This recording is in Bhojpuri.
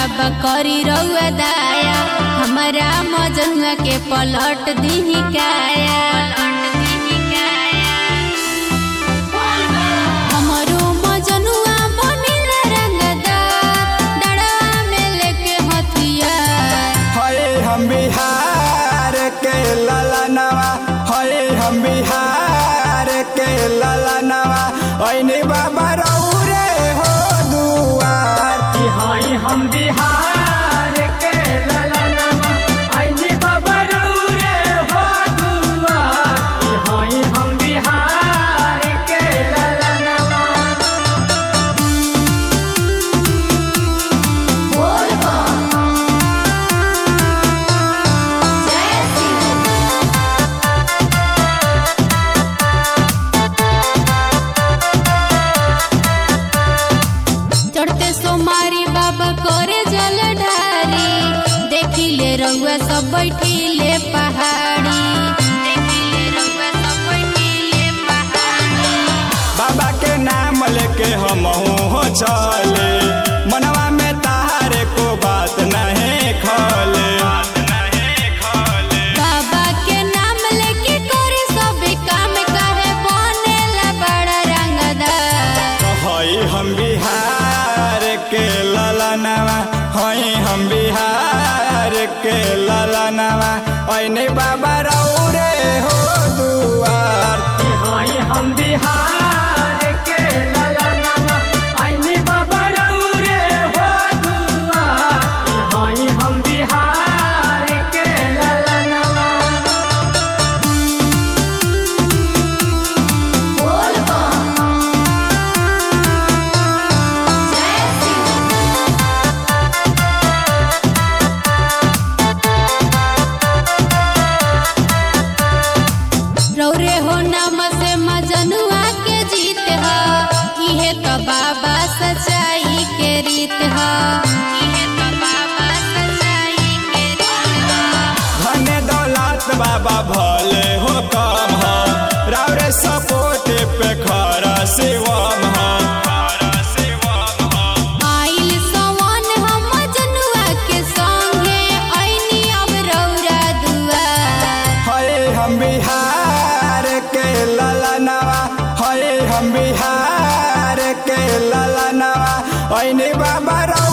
बाबा करी रउआ दाया, हमारा मजनुआ के पलट दीही काया। हमरो मजनुआ बनिल रंगदार, डड़वा में लेके हथियार। हये हम बिहार के ललनवा, हये हम बिहार के ललनवा, ऐनी बाबा रउरे हो दुआर। हाय हम बिहार के ललनवा, ऐनी बाबा रउरे हो दुआर। हाय हम बिहार के ललनवा। चढ़ते सोमारी बाबा करे जल ढारी, देखिले रउआ सब बैठिले पहाड़ी। बाबा के नाम लेके हम हो चले, मनवा में तारे को बात नहीं खले। बाबा के नाम लेके करे सब काम, काहे बनेला बड़ा रंगदार। हई हम बिहार के ललनवा, हई हम बिहार के ललनवा, ऐनी बाबा रउरे हो दुआर। हाय हम बिहार के ललनवा, ऐनी बाबा रउरे हो दुआर। हाय हम बिहार के ललनवा। रौरे हो नाम से मजनुआ के जीत ह, इहे तो बाबा सच्चाई के रीत ह। धन दौलत बाबा भले हो कम हो, रउरे सपोर्ट पे खरा शिवम हो। आइल सवन हम मजनुआ के संगे, ऐनी अब रौरा दुआर। हये हम बिहार के ललनवा, हये हम बिहार के ललनवा, ऐनी बाबा